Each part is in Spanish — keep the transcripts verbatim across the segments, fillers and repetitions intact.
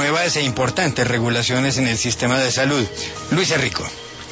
nuevas e importantes regulaciones en el sistema de salud. Luis Rico.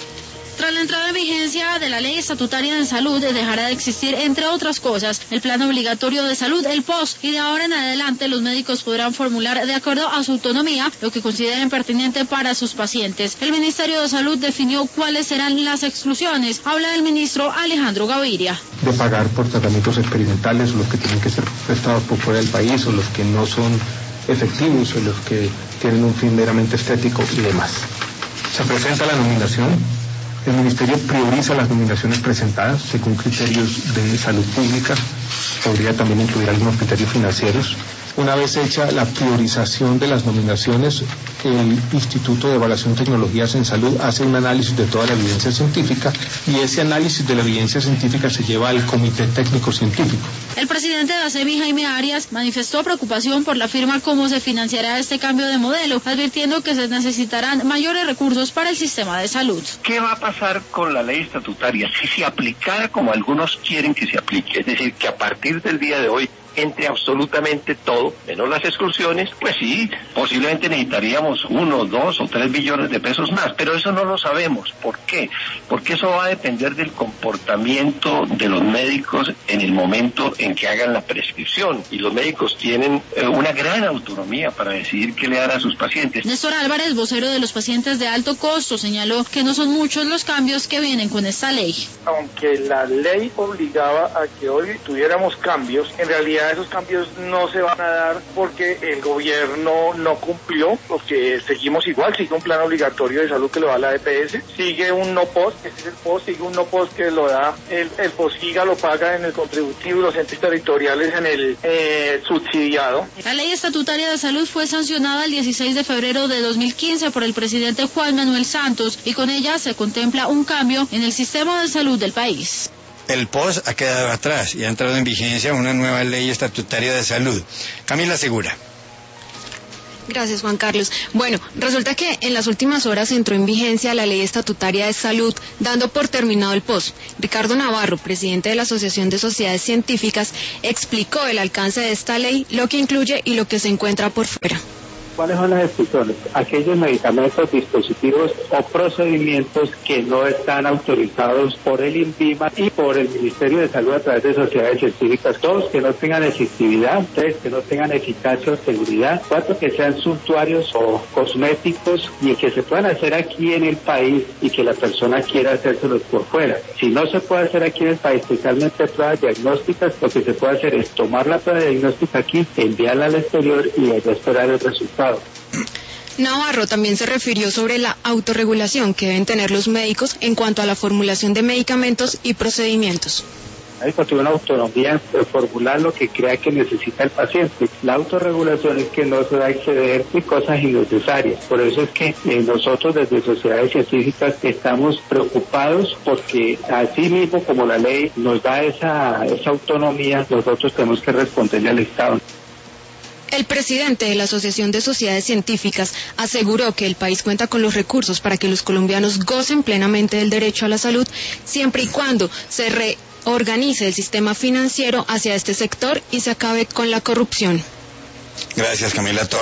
Tras la entrada en vigencia de la Ley Estatutaria de Salud, dejará de existir, entre otras cosas, el Plan Obligatorio de Salud, el P O S, y de ahora en adelante los médicos podrán formular, de acuerdo a su autonomía, lo que consideren pertinente para sus pacientes. El Ministerio de Salud definió cuáles serán las exclusiones. Habla el ministro Alejandro Gaviria. De pagar por tratamientos experimentales, o los que tienen que ser prestados por fuera del país, o los que no son efectivos, o los que tienen un fin meramente estético y demás. Se presenta la nominación. El Ministerio prioriza las nominaciones presentadas según criterios de salud pública, podría también incluir algunos criterios financieros. Una vez hecha la priorización de las nominaciones, el Instituto de Evaluación de Tecnologías en Salud hace un análisis de toda la evidencia científica y ese análisis de la evidencia científica se lleva al Comité Técnico Científico. El presidente de ASEMI, Jaime Arias, manifestó preocupación por la firma cómo se financiará este cambio de modelo, advirtiendo que se necesitarán mayores recursos para el sistema de salud. ¿Qué va a pasar con la ley estatutaria si se aplicara como algunos quieren que se aplique? Es decir, que a partir del día de hoy entre absolutamente todo, menos las exclusiones, pues sí, posiblemente necesitaríamos uno, dos o tres billones de pesos más, pero eso no lo sabemos. ¿Por qué? Porque eso va a depender del comportamiento de los médicos en el momento en que hagan la prescripción, y los médicos tienen eh, una gran autonomía para decidir qué le dan a sus pacientes. Néstor Álvarez, vocero de los pacientes de alto costo, señaló que no son muchos los cambios que vienen con esta ley. Aunque la ley obligaba a que hoy tuviéramos cambios, en realidad esos cambios no se van a dar porque el gobierno no cumplió, porque seguimos igual, sigue un plan obligatorio de salud que lo da la E P S, sigue un no post, este es el post, sigue un no post que lo da el, el POSIGA, lo paga en el contributivo y los entes territoriales en el eh, subsidiado. La ley estatutaria de salud fue sancionada el dieciséis de febrero de dos mil quince por el presidente Juan Manuel Santos y con ella se contempla un cambio en el sistema de salud del país. El P O S ha quedado atrás y ha entrado en vigencia una nueva ley estatutaria de salud. Camila Segura. Gracias, Juan Carlos. Bueno, resulta que en las últimas horas entró en vigencia la Ley Estatutaria de Salud, dando por terminado el P O S. Ricardo Navarro, presidente de la Asociación de Sociedades Científicas, explicó el alcance de esta ley, lo que incluye y lo que se encuentra por fuera. ¿Cuáles son las exclusiones? Aquellos medicamentos, dispositivos o procedimientos que no están autorizados por el INVIMA y por el Ministerio de Salud a través de sociedades científicas. Dos, que no tengan efectividad. Tres, que no tengan eficacia o seguridad. Cuatro, que sean suntuarios o cosméticos y que se puedan hacer aquí en el país y que la persona quiera hacérselos por fuera. Si no se puede hacer aquí en el país, especialmente pruebas diagnósticas, lo que se puede hacer es tomar la prueba diagnóstica aquí, enviarla al exterior y allá esperar el resultado. Navarro también se refirió sobre la autorregulación que deben tener los médicos en cuanto a la formulación de medicamentos y procedimientos. El médico tiene una autonomía de formular lo que crea que necesita el paciente. La autorregulación es que no se va a exceder de cosas innecesarias. Por eso es que eh, nosotros desde sociedades científicas estamos preocupados porque así mismo como la ley nos da esa, esa autonomía, nosotros tenemos que responderle al Estado. El presidente de la Asociación de Sociedades Científicas aseguró que el país cuenta con los recursos para que los colombianos gocen plenamente del derecho a la salud, siempre y cuando se reorganice el sistema financiero hacia este sector y se acabe con la corrupción. Gracias, Camila.